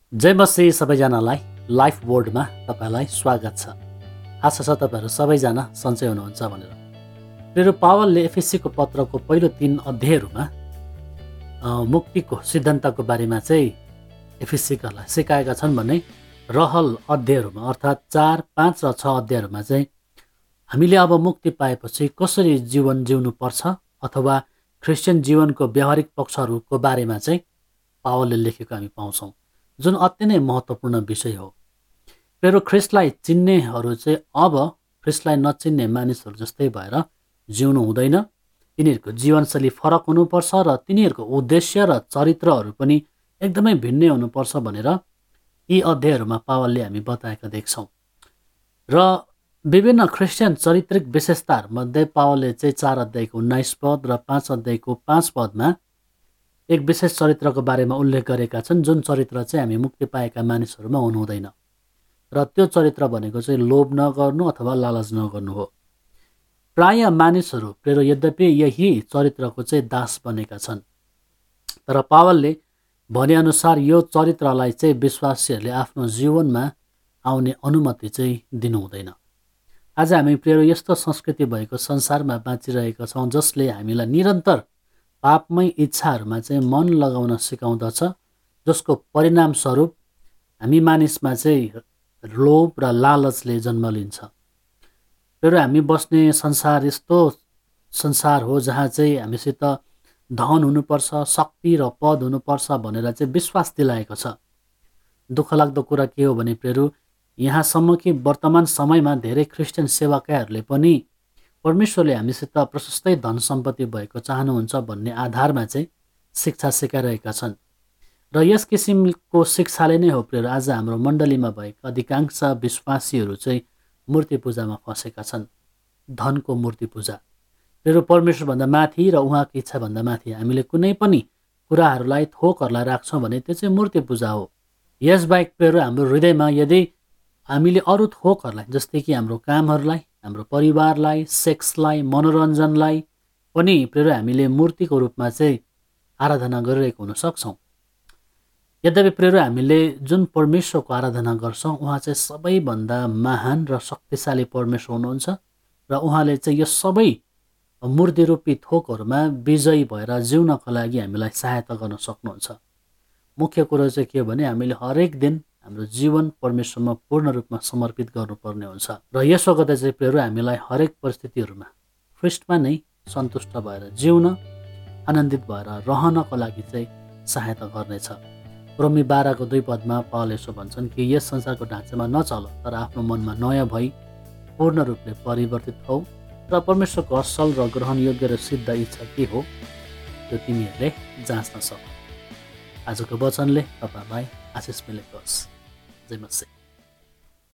जय मसी सबैजनालाई लाइफ बोर्डमा तपाईँलाई स्वागत छ। आशा छ तपाईँहरू सबैजना सन्चै हुनुहुन्छ भनेर। प्रेरित पावलले एफएसीको पत्रको पहिलो 3 अध्यायहरूमा मुक्तिको सिद्धान्तको बारेमा चाहिँ एफएसीकालाई सिकाएका छन् भने रहल अध्यायहरूमा अर्थात् 4, 5 र 6 अध्यायहरूमा चाहिँ हामीले अब मुक्ति पाएपछि कसरी जीवन जिउनु पर्छ अथवा क्रिस्चियन जीवनको व्यावहारिक पक्षहरूको बारेमा चाहिँ पावलले लेखेको हामी पाउँछौँ, जुन अति नै महत्त्वपूर्ण विषय हो। प्रेरित ख्रिस्टलाई चिन्नेहरू चाहिँ अब ख्रिस्टलाई नचिन्ने मानिसहरू जस्तै भएर जिउनु हुँदैन। तिनीहरूको जीवनशैली फरक हुनुपर्छ र तिनीहरूको उद्देश्य र चरित्रहरू पनि एकदमै भिन्नै हुनुपर्छ भनेर यी अध्यायहरूमा पावलले हामी बताएका देख्छौँ। र विभिन्न क्रिस्चियन चारित्रिक विशेषताहरूमध्ये पावलले चाहिँ 4 अध्यायको 19 पद र 5 अध्यायको 5 पदमा एक विशेष चरित्रको बारेमा उल्लेख गरेका छन्, जुन चरित्र चाहिँ हामी मुक्ति पाएका मानिसहरूमा हुनुहुँदैन। र त्यो चरित्र भनेको चाहिँ लोभ नगर्नु अथवा लालच नगर्नु हो। प्राय मानिसहरू प्रेरित यद्यपि यही चरित्रको चाहिँ दास बनेका छन्, तर पावलले भनेअनुसार यो चरित्रलाई चाहिँ विश्वासीहरूले आफ्नो जीवनमा आउने अनुमति चाहिँ दिनु हुँदैन। आज हामी प्रेरित यस्तो संस्कृति भएको संसारमा बाँचिरहेका छौँ जसले हामीलाई निरन्तर पापमय इच्छाहरूमा चाहिँ मन लगाउन सिकाउँदछ, जसको परिणामस्वरूप हामी मानिसमा चाहिँ लोभ र लालचले जन्म लिन्छ। फेरि हामी बस्ने संसार यस्तो संसार हो जहाँ चाहिँ हामीसित धन हुनुपर्छ, शक्ति र पद हुनुपर्छ भनेर चाहिँ विश्वास दिलाएको छ। दुःख लाग्दो कुरा के हो भने प्रेरु यहाँसम्म कि वर्तमान समयमा धेरै क्रिस्चियन सेवकहरूले पनि परमेश्वरले हामीसित प्रशस्तै धन सम्पत्ति भएको चाहनुहुन्छ भन्ने आधारमा चाहिँ शिक्षा सिकाइरहेका छन्। र यस किसिमको शिक्षाले नै हो प्रेरु आज हाम्रो मण्डलीमा भएका अधिकांश विश्वासीहरू चाहिँ मूर्ति पूजामा फँसेका छन्। धनको मूर्ति पूजा प्रेरु परमेश्वरभन्दा माथि र उहाँको इच्छाभन्दा माथि हामीले कुनै पनि कुराहरूलाई थोकहरूलाई राख्छौँ भने त्यो चाहिँ मूर्ति पूजा हो। यसबाहेक प्रेरु हाम्रो हृदयमा यदि हामीले अरू थोकहरूलाई जस्तै कि हाम्रो कामहरूलाई, हाम्रो परिवारलाई, सेक्सलाई, मनोरञ्जनलाई पनि प्रेरु हामीले मूर्तिको रूपमा चाहिँ आराधना गरिरहेको हुन सक्छौँ। यद्यपि प्रेरु हामीले जुन परमेश्वरको आराधना गर्छौँ उहाँ चाहिँ सबैभन्दा महान र शक्तिशाली परमेश्वर हुनुहुन्छ र उहाँले चाहिँ यो सबै मूर्तिरूपी थोकहरूमा विजयी भएर जिउनको लागि हामीलाई सहायता गर्न सक्नुहुन्छ। मुख्य कुरो चाहिँ के हो भने हामीले हरेक दिन हाम्रो जीवन परमेश्वरमा पूर्ण रूपमा समर्पित गर्नुपर्ने हुन्छ र यसो गर्दा चाहिँ प्रेरु हामीलाई हरेक परिस्थितिहरूमा ख्रिस्टमा नै सन्तुष्ट भएर जिउन, आनन्दित भएर रहनको लागि चाहिँ सहायता गर्नेछ। रोमी 12 को 2 पदमा पावल यसो भन्छन् कि यस संसारको ढाँचामा नचल, तर आफ्नो मनमा नयाँ भई पूर्ण रूपले परिवर्तित हौ र परमेश्वरको असल र ग्रहणयोग्य र सिद्ध इच्छा के हो त्यो तिमीहरूले जाँच्न सक। आजको वचनले तपाईँलाई आशिष मिलेको होस्। जय मसीह।